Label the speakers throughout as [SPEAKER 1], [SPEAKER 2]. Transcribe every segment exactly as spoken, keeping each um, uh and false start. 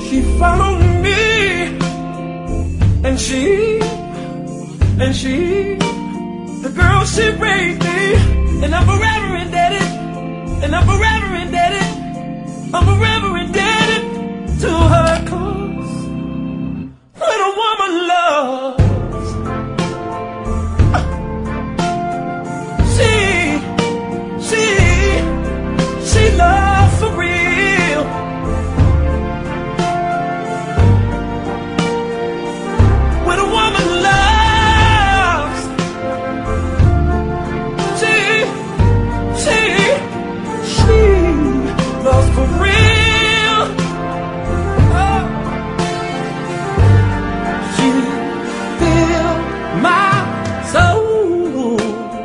[SPEAKER 1] She followed me, and she, and she, the girl she raised me, and I'm forever indebted, and I'm forever indebted, I'm forever indebted to her, 'cause when a woman loves, she, she, she loves for real. When a woman loves, she, she, she loves for real. Oh. She filled my soul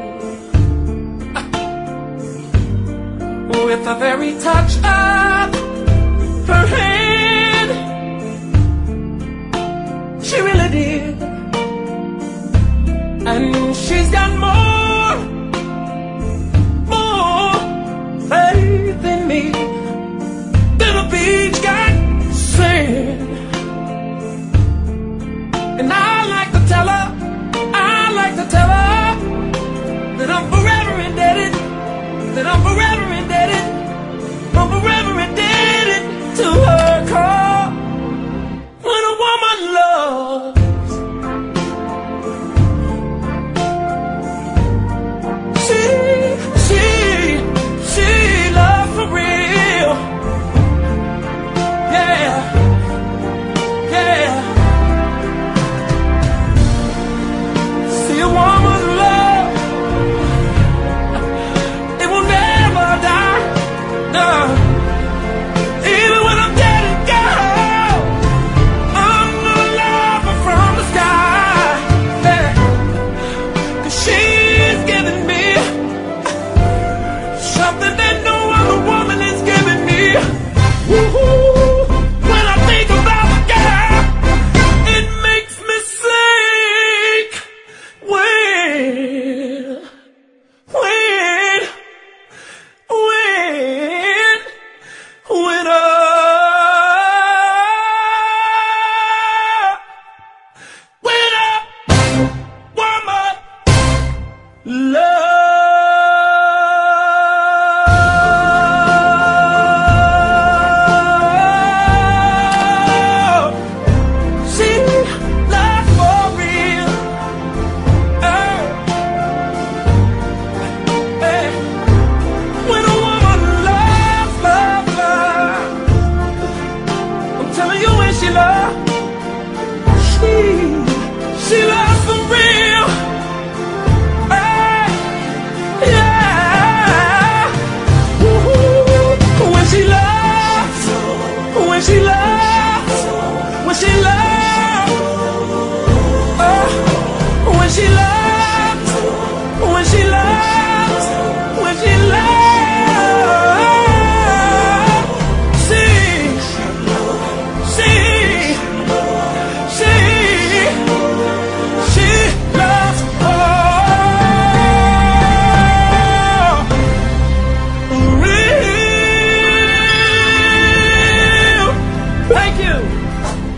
[SPEAKER 1] with the very touch of her hand. She really did. And she's got more, more faith in me than a beach got sand. And I like to tell her, I like to tell her that I'm forever indebted, that I'm forever indebted, I'm forever indebted to her, 'cause when a woman loves, she, she, she loves for real. Yeah, yeah. See, a woman's love, it will never die. No. Even when I'm dead and gone, I'm gonna love her from the sky. Yeah. 'Cause she's giving me something that no other woman is giving me. Woo-hoo. When I think about the girl, it makes me think. When, when, when, when a when a woman loves, she loves for real. Oh, eh. When a woman loves, loves, loves, I'm telling you, when she loves, she, she loves for real. Hey, yeah. Woo-hoo. When she loves, when she loves, when she loves, oh, when she loves, when she loves, when she loves, see, see, see, she loves, oh, real. Thank you.